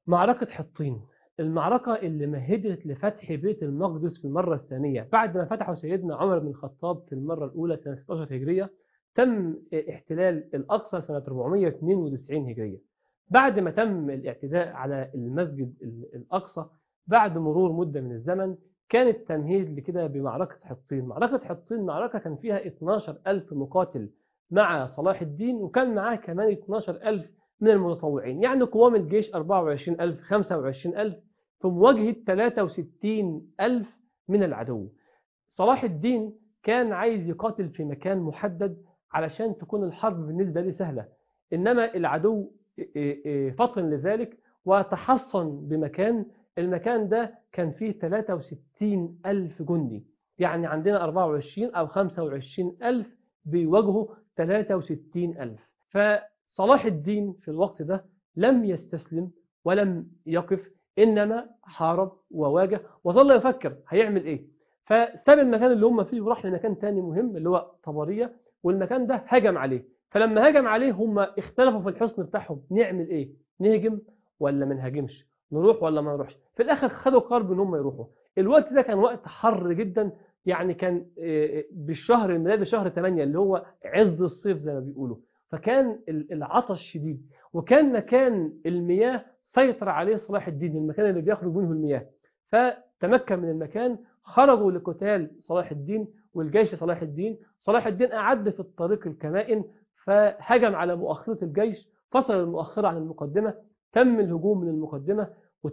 معركة حطين، المعركة اللي مهدت لفتح بيت المقدس في المرة الثانية بعد ما فتحوا سيدنا عمر بن الخطاب في المرة الأولى سنة 16 هجرية. تم احتلال الأقصى سنة 492 هجرية. بعد ما تم الاعتداء على المسجد الأقصى بعد مرور مدة من الزمن، كان التمهيد لكده بمعركة حطين. معركة حطين معركة كان فيها 12,000 مقاتل مع صلاح الدين، وكان معاه كمان 12,000 من المتطوعين، يعني قوام الجيش 24,000 25,000 في مواجهة 63,000 من العدو. صلاح الدين كان عايز يقاتل في مكان محدد علشان تكون الحرب بالنسبة له سهلة، إنما العدو فطن لذلك وتحصن بمكان. المكان ده كان فيه 63,000 جندي، يعني عندنا 24 أو 25,000 بيواجهوا 63,000. فصلاح الدين في الوقت ده لم يستسلم ولم يقف، إنما حارب وواجه وظل يفكر هيعمل إيه. فساب المكان اللي هم فيه وراح لمكان تاني مهم اللي هو طبرية، والمكان ده هجم عليه. فلما هجم عليه هم اختلفوا في الحصن بتاعهم، نعمل ايه؟ نهجم ولا ما نهاجمش؟ نروح ولا ما نروحش؟ في الاخر خدوا قرار ان هم يروحوا. الوقت ده كان وقت حر جدا، يعني كان بالشهر الميلادي شهر 8 اللي هو عز الصيف زي ما بيقولوا. فكان العطش شديد، وكان مكان المياه سيطر عليه صلاح الدين، المكان اللي بيخرج منه المياه. فتمكن من المكان، خرجوا لقتال صلاح الدين والجيش صلاح الدين. صلاح الدين أعد في الطريق الكمائن فهجم على مؤخرة الجيش، فصل المؤخرة عن المقدمة، تم الهجوم من المقدمة،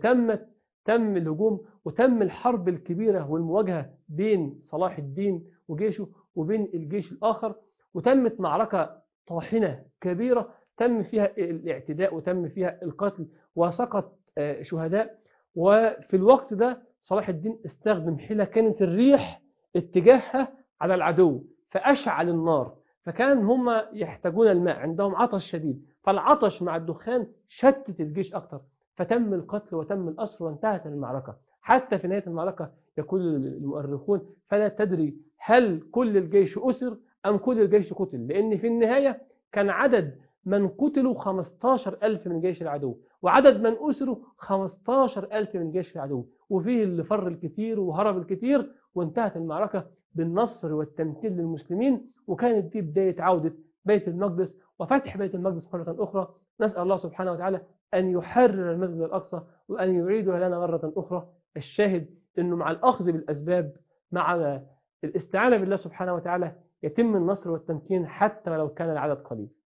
تم الهجوم وتم الحرب الكبيرة والمواجهة بين صلاح الدين وجيشه وبين الجيش الآخر. وتمت معركة طاحنة كبيرة تم فيها الاعتداء وتم فيها القتل وسقط شهداء. وفي الوقت ده صلاح الدين استخدم حيلة، كانت الريح اتجاهها على العدو فأشعل النار، فكان هم يحتاجون الماء، عندهم عطش شديد، فالعطش مع الدخان شتت الجيش أكثر، فتم القتل وتم الأسر وانتهت المعركة. حتى في نهاية المعركة يقول المؤرخون فلا تدري هل كل الجيش أسر أم كل الجيش قتل، لأن في النهاية كان عدد من قتلوا 15,000 من جيش العدو، وعدد من أسروا 15,000 من جيش العدو، وفيه اللي فر الكثير وهرب الكثير، وانتهت المعركة بالنصر والتمكين للمسلمين. وكانت دي بداية عودة بيت المقدس وفتح بيت المقدس مرة أخرى. نسأل الله سبحانه وتعالى أن يحرر المسجد الأقصى وأن يعيده لنا مرة أخرى. الشاهد أنه مع الأخذ بالأسباب، مع الاستعانة بالله سبحانه وتعالى، يتم النصر والتمكين حتى ولو كان العدد قليل.